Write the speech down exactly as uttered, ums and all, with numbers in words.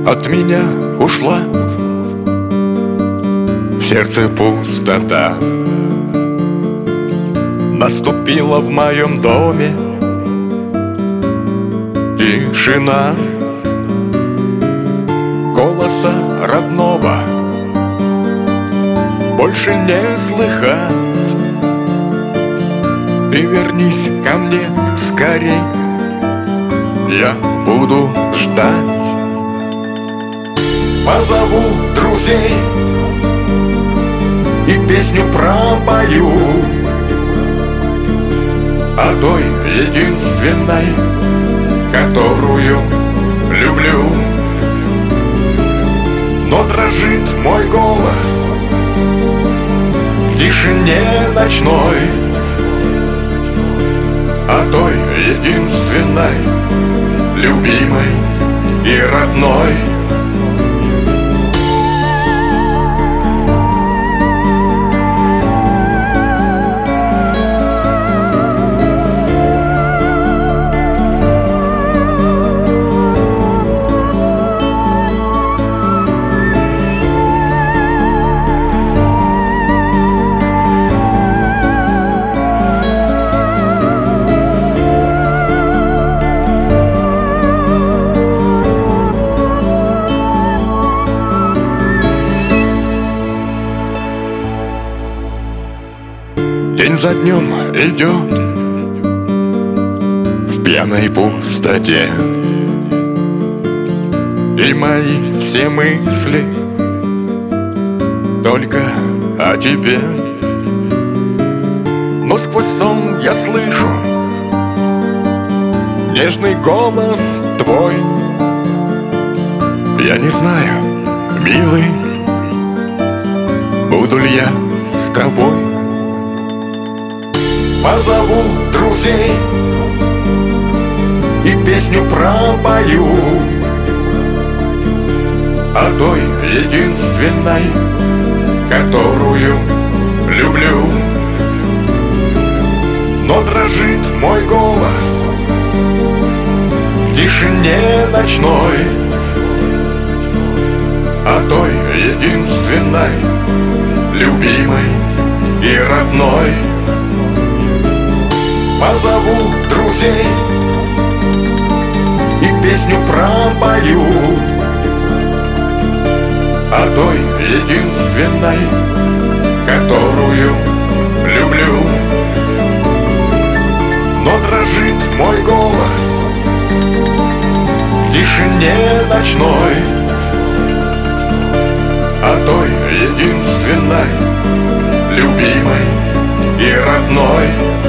от меня ушла, в сердце пустота. Наступила в моем доме тишина, голоса родного больше не слыхать. Ты вернись ко мне скорей, я буду ждать. Позову друзей и песню пропою о той единственной, которую люблю. Но дрожит мой голос в тишине ночной о той единственной, любимой и родной. День за днем идет в пьяной пустоте, и мои все мысли только о тебе. Но сквозь сон я слышу нежный голос твой. Я не знаю, милый, буду ли я с тобой. Позову друзей и песню пропою о той единственной, которую люблю. Но дрожит мой голос в тишине ночной о той единственной, любимой и родной. Позову друзей и песню пропою о той единственной, которую люблю. Но дрожит мой голос в тишине ночной о той единственной, любимой и родной.